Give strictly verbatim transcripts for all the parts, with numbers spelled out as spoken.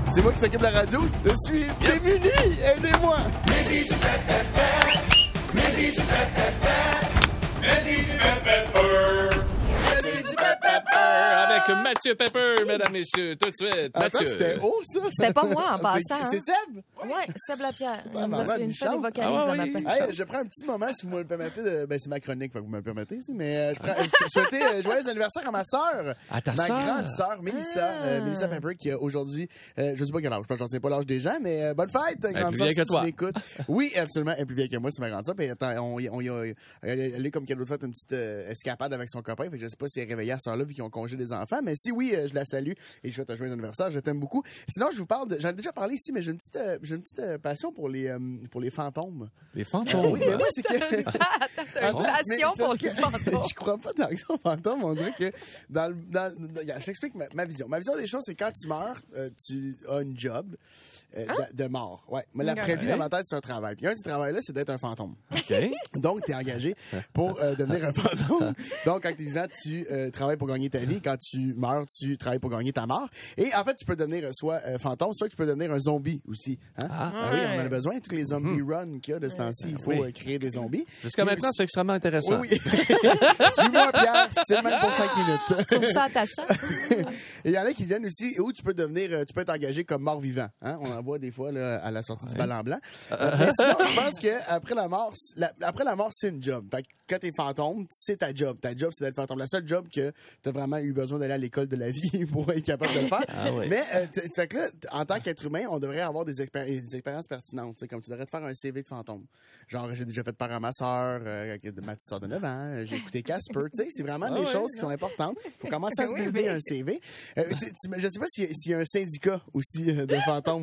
C'est moi qui s'occupe de la radio. Je suis démuni. Aidez-moi. Mais si tu fais pépère, mais si tu fais pépère, mais si tu fais pépère, mais si tu fais pépère. Avec Mathieu Pepper, mesdames, messieurs, tout de suite. Attends, Mathieu. c'était haut, ça? C'était pas moi, en C'est- passant. C'est hein. Seb? Oui, Seb Lapierre. Ah, On nous a maman, fait une une fois des chance. vocalises Ah, à oui. matin. Hey, je prends un petit moment, si vous me le permettez. De... Ben, c'est ma chronique, fait que vous me le permettez, ici, mais euh, je, prends... je souhaitais euh, joyeux anniversaire à ma sœur. À ta ma sœur? grande sœur, Mélissa. Ah. Euh, Mélissa Pepper, qui a aujourd'hui, euh, je sais pas quel âge, je pense que j'en sais pas l'âge des gens, mais euh, bonne fête, grande plus sœur, vieille si que tu toi. m'écoutes. Oui, absolument, elle est plus vieille que moi, c'est ma grande sœur. Puis attends, on, on, on, elle, elle est comme qu'elle a fait une petite euh, escapade avec son copain, fait que je sais pas si elle est réveillée à cette heure-là, vu qu'ils ont congé des enfants, mais si oui, euh, je la salue et je souhaite un joyeux anniversaire, je t'aime beaucoup. Sinon, je vous parle de, j'en ai déjà parlé ici, mais j'ai une petite, euh, j'ai une petite euh, passion pour les, euh, pour les fantômes. Les fantômes. Oui, mais moi, c'est que. T'as une Attends, mais passion c'est pour parce les que fantômes. Je crois pas dans les fantômes. On dirait que dans le. Dans, dans- je t'explique ma, ma vision. Ma vision des choses, c'est quand tu meurs, euh, tu as une job euh, de, de mort. Ouais. Mais la Ok. prévue dans ma tête, c'est un travail. Puis un de ces travails-là, c'est d'être un fantôme. OK. Donc, tu es engagé pour euh, devenir un fantôme. Donc, quand tu es vivant, tu euh, travailles pour gagner ta vie. Quand tu meurs, tu travailles pour gagner ta mort. Et en fait, tu peux devenir euh, soit euh, fantôme, soit tu peux devenir un zombie aussi. Hein? Ah. Ah oui, on en a besoin. Tous les zombies run qu'il y a de ce temps-ci, il faut Oui. euh, créer des zombies. Jusqu'à Et maintenant, aussi- c'est extrêmement intéressant. Oui, oui. Suis-moi, Pierre. C'est même pour cinq minutes. Je trouve ça attachant. Et il y en a qui viennent aussi où tu peux devenir, euh, tu peux être engagé comme mort-vivant. Hein? On en voit des fois là, à la sortie du bal en blanc. Mais sinon, je pense qu'après la mort, la, après la mort, c'est une job. Fait que quand t'es fantôme, c'est ta job. Ta job, c'est d'être fantôme. La seule job que t'as vraiment eu besoin d'aller à l'école de la vie pour être capable de le faire. Ah oui. Mais euh, t- fait que là, t- en tant qu'être humain, on devrait avoir des, expéri- des expériences pertinentes. T'sais, comme tu devrais te faire un C V de fantôme. Genre, j'ai déjà fait part à ma soeur, euh, avec de ma petite soeur de neuf ans. euh, J'ai écouté Casper. Tu sais, c'est vraiment Ah des ouais, choses qui sont importantes. Faut commencer à se Oui, builder mais- un C V. Euh, tu- tu- je sais pas s'il y, a- s'il y a un syndicat aussi euh, de fantômes.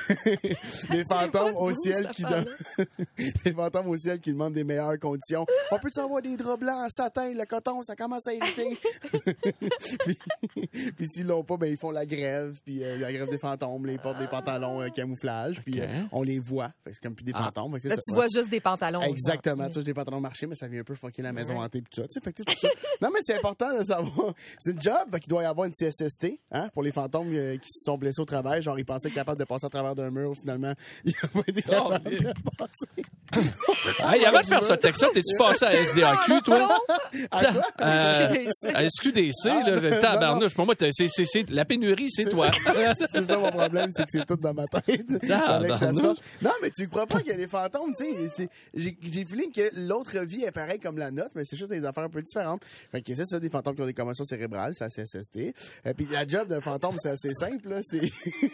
Les fantômes au ciel qui donnent, les fantômes au ciel qui demandent des meilleures conditions. On peut-tu avoir des draps blancs en satin, le coton, ça commence à éviter. puis, puis s'ils l'ont pas, ben ils font la grève, puis euh, la grève des fantômes, les portent des pantalons euh, camouflage, puis Ok. euh, on les voit. Fait que c'est comme plus des Ah. fantômes. Fait que c'est Là, ça. tu Ouais. vois juste des pantalons. Exactement. genre. Tu vois, j'ai des pantalons marché, mais ça vient un peu fucker la maison hantée pis tout ça. Tu sais, fait que, tu sais, tout ça. Non, mais c'est important de savoir. C'est une job, fait qu'il doit y avoir une C S S T, hein, pour les fantômes euh, qui se sont blessés au travail. Genre, ils pensaient être capables de passer à travers d'un mur, finalement. Ils n'ont pas été Oh, capables mais- de passer. Hey, avant de faire ce texte-là, t'es-tu passé à S D A Q, toi? À quoi? Euh, à S Q D C, Ah, là, non, le tabarnouche. non. Pour moi, t'as- c'est, c'est, c'est, la pénurie, c'est toi. C'est ça mon problème, c'est que c'est tout dans ma tête. Ah, Fallait que ça ben, sorte. Non, mais tu crois pas qu'il y a des fantômes, tu sais. c'est- J'ai j'ai le feeling que l'autre vie est pareille comme la nôtre, mais c'est juste des affaires un peu différentes. Fait que c'est ça, des fantômes qui ont des commotions cérébrales, c'est la C S S T. Et puis la job d'un fantôme, c'est assez simple, là. C'est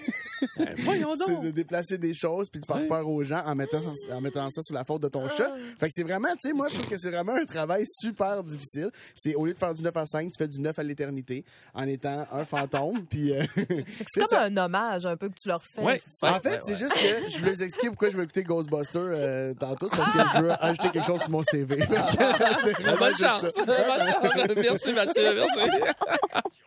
Voyons c'est donc. de déplacer des choses puis de faire Ouais. peur aux gens en mettant, ça- en mettant ça sous la faute de ton chat. Fait que c'est vraiment, tu sais, moi, je trouve que c'est vraiment un travail super difficile. C'est au lieu de faire du neuf à cinq, tu fais du neuf à l'éternité en étant un fantôme. Puis euh, C'est comme un hommage un peu que tu leur fais. Ouais. c'est ça. en fait, ouais, c'est juste que je voulais vous expliquer pourquoi je veux écouter Ghostbusters euh, tantôt, c'est parce que je veux ajouter quelque chose sur mon C V. C'est vraiment Bonne juste chance. ça. Bonne chance. Merci, Mathieu. Merci.